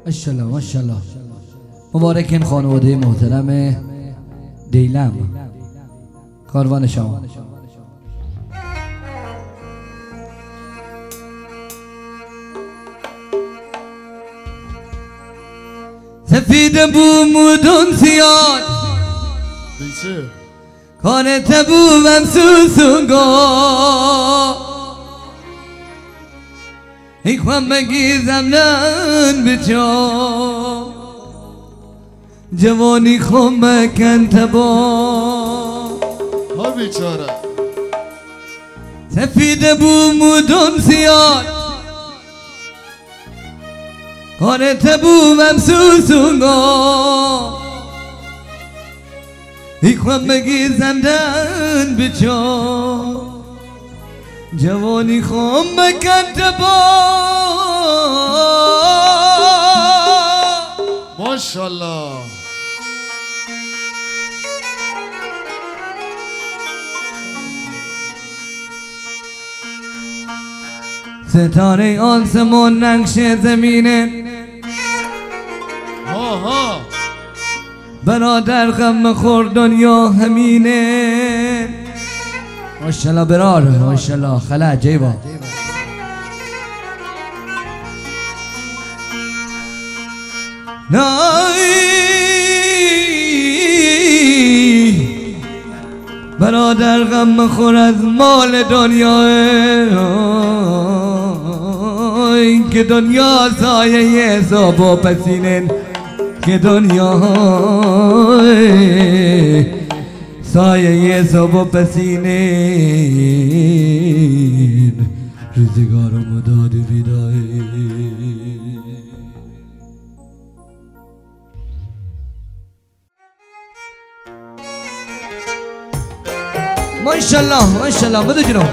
ماشاءالله ماشاءالله. مبارک این خانواده محترم دیلم، کاروان شما. سفید بو مودون سیاد کانت بو ممسوسونگا ایکوان بگیزم نن بچا جوانی خون بکن تبا ها بیچاره. سفید بو مودون سیاد کانت بو ممسوسونگا ایکوان بگیزم نن بچا جوانی خون بکن تبا. ماشاءالله. ستاره آسمان نقش زمینه ها برادر غم خور دنیا همینه. ماشاءالله برار، ماشاءالله خلا جیبا. برادر غم خور از مال دنیا، که دنیا سایه حساب و پسینه، که دنیا سایه حساب و پسینه. روزگارم داد ویدای. ماشاءالله ماشاءالله. بده جنو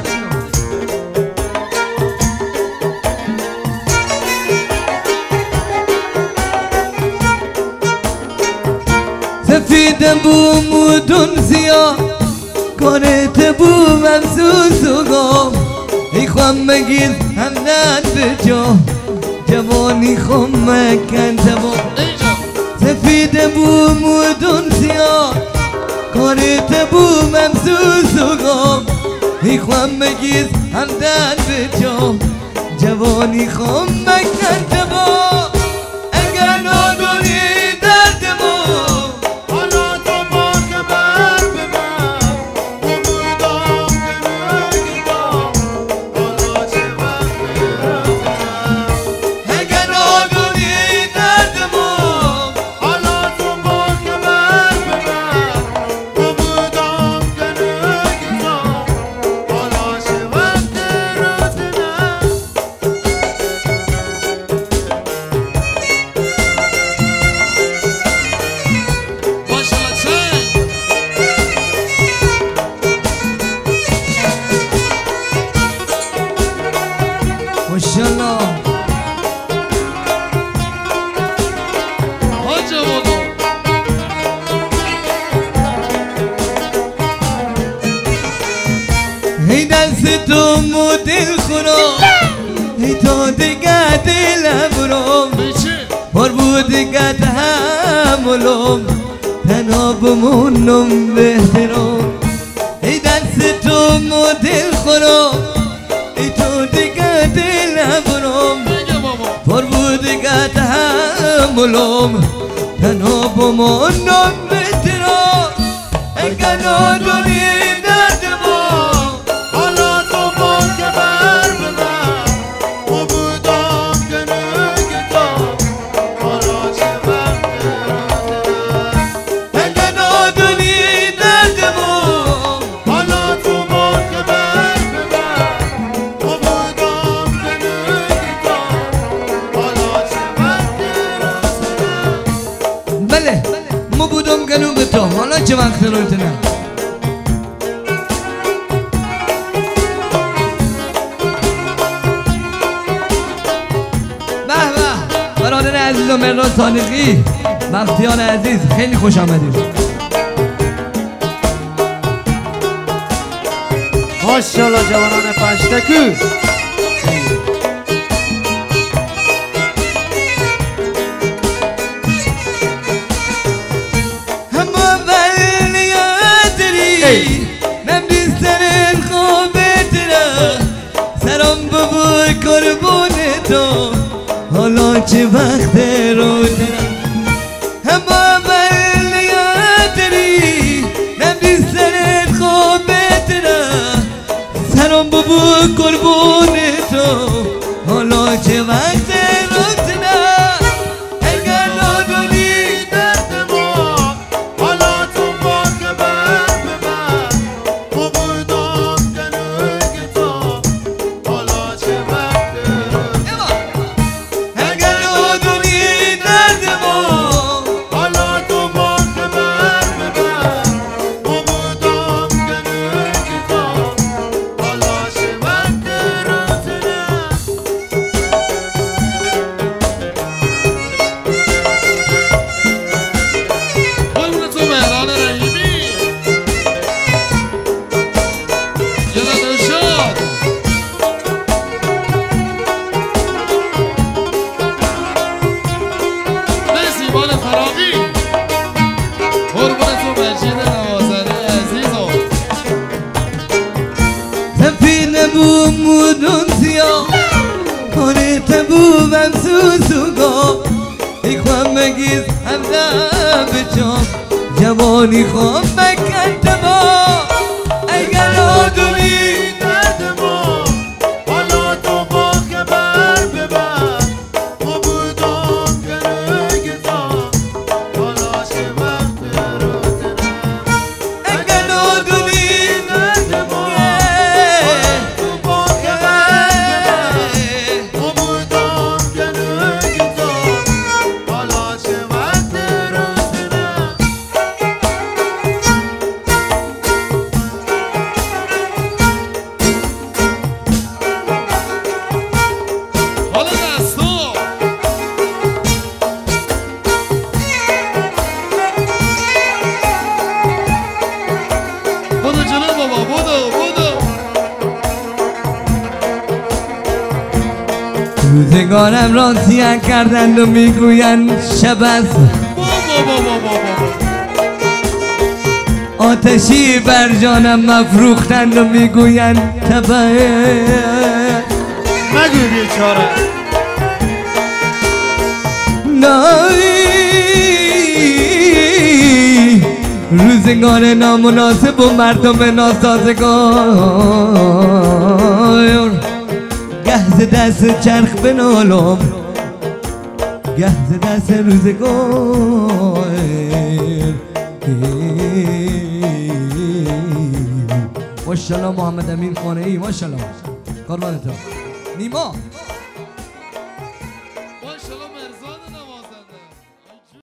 سفید بو مودون سیاه کانت بو ممسوسونگا ایخوان بگیر همدن بجا جوانی خون مکن تبا. سفید بو مودون سیاه کانت بو ممسوسونگا ایخوان بگیر همدن بجا جوانی خون مکن تبا. اگر نادونی ماشاءالله. هی دست تو مو دل خورم، هی تو دیگه دلم برم، پر بود دیگه تحملم، تنها بمونم بهترم. هی دست تو مو دل خورم، هی تو دیگه دلم برم، پر بود دیگه تحملم، تنها بمونم بهترم. اگر نادونی درد ما حالا تو با که بر ببر و بودم کنه تا حالا چه وقت رفته. اگر نادونی درد ما حالا تو با که بر ببر و بودم کنه تا حالا چه وقت رفته. بله ما بودم کنم به تو حالا چه وقت رفته. برادر عزیز و مرداد صادقی، بختیار عزیز، خیلی خوش آمدید. ماشاءالله جوانان پشتکو. حالا چه وقت رو دارم اما داری نبی سرت خواب بترم سرم ببو قربون تو حالا چه وقت رو دارم اگر نداری درد ما حالا تو با خبر ببر ما بودم کنگ تو حالا چه وقت اگر نداری درد ما حالا تو با خبر ببر ما بودم کنگ تو حالا چه وقت روزنه قربون تو مهران رحیمی جناب ارشاد مرسی بال فراقی قربون تو مجید نوازنده عزیزم سفینه بو مودون سیاه کنه تبو بم سوسوگا ایخوام مگیز همدم بچام جوانی خوام بکن تبا اگر آدونی درد ما حالا تو با خبر ببر ما بودم کنگ تو حالا چه وقت روزنه اگر آدونی درد ما حالا تو با خبر ببر ما بودم کنگ تو حالا چه وقت روزنه حالا دستو بودو جلو بابا بودو روزگارم را سیاه کردند و میگویند شب است بابا آتشی بر جانم مفروختند و میگویند تبه نگوی بیچاره نایی روزگار نامناسب و مردم ناسازگار گه ز دست چرخ بنالم گه ز دست روزگار ماشاءالله محمد امین خانه‌ای ماشاءالله قربانتون نیما